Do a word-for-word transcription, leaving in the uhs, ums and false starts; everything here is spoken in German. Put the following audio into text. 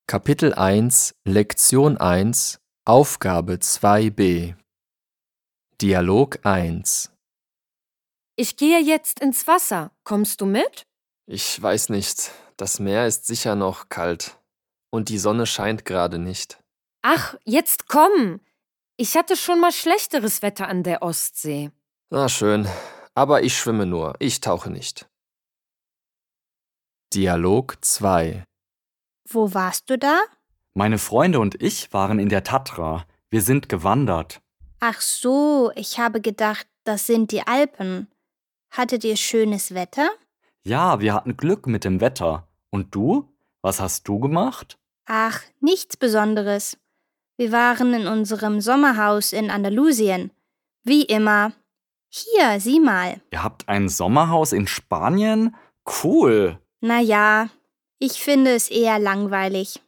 Kapitel eins, Lektion eins, Aufgabe zwei b. Dialog eins. Ich gehe jetzt ins Wasser. Kommst du mit? Ich weiß nicht, das Meer ist sicher noch kalt und die Sonne scheint gerade nicht. Ach, jetzt komm! Ich hatte schon mal schlechteres Wetter an der Ostsee. Na schön, aber ich schwimme nur, ich tauche nicht. Dialog zwei. Wo warst du da? Meine Freunde und ich waren in der Tatra. Wir sind gewandert. Ach so, ich habe gedacht, das sind die Alpen. Hattet ihr schönes Wetter? Ja, wir hatten Glück mit dem Wetter. Und du? Was hast du gemacht? Ach, nichts Besonderes. Wir waren in unserem Sommerhaus in Andalusien. Wie immer. Hier, sieh mal. Ihr habt ein Sommerhaus in Spanien? Cool. Na ja, ich finde es eher langweilig.